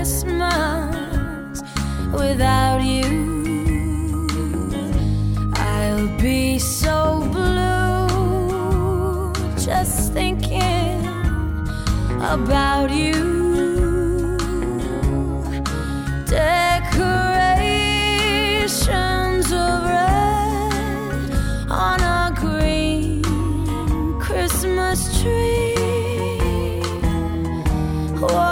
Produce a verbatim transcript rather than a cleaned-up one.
Christmas without you. I'll be so blue just thinking about you. Decorations of red on a green Christmas tree. Whoa.